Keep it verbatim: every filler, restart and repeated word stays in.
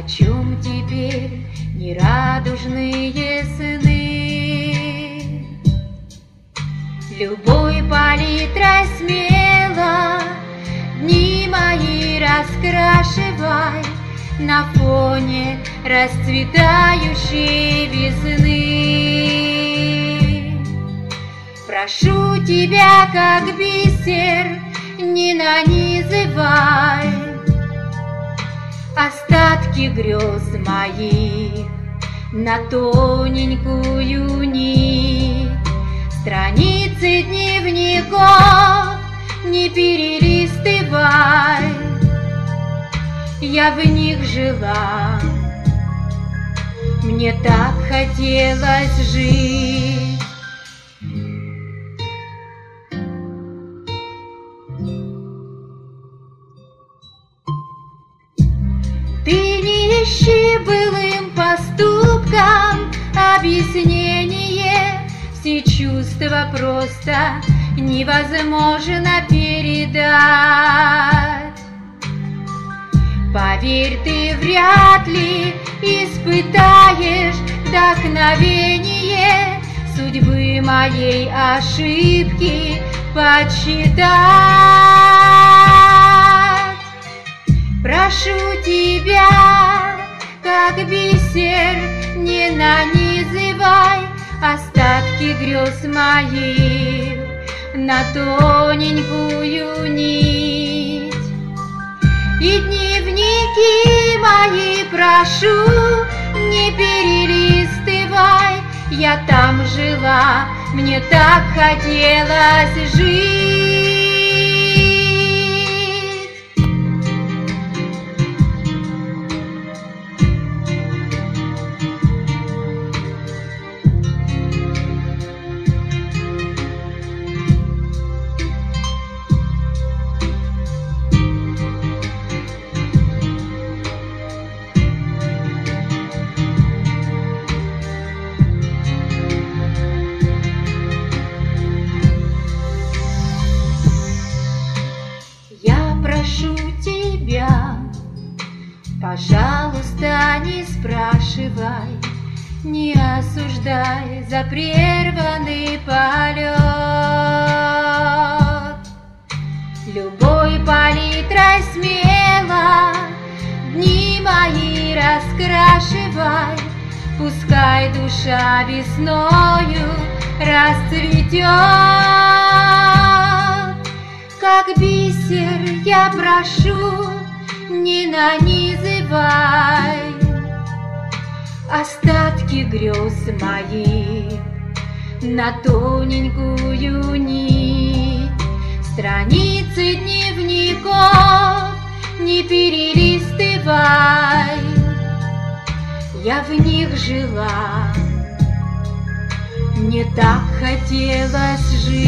чем теперь нерадужные сны? Любой палитрой смело дни мои раскрашивай на фоне расцветающей весны. Прошу тебя, как бисер, не нанизывай остатки грез моих на тоненькую нить. Страницы дневников не перелистывай, я в них жила, мне так хотелось жить. Ты не ищи былым поступкам объяснение, все чувства просто невозможно передать. Поверь, ты вряд ли испытаешь вдохновение судьбы моей ошибки подсчитать. Прошу тебя, как бисер, не нанизывай остатки грез моих на тоненькую нить. И дневники мои, прошу, не перелистывай, я там жила, мне так хотелось жить. Прошу тебя, пожалуйста, не спрашивай, не осуждай за прерванный полет. Любой палитрой смело дни мои раскрашивай, пускай душа весною расцветет. Как бисер, я прошу, не нанизывай остатки грез моих на тоненькую нить. Страницы дневников не перелистывай, я в них жила, мне так хотелось жить.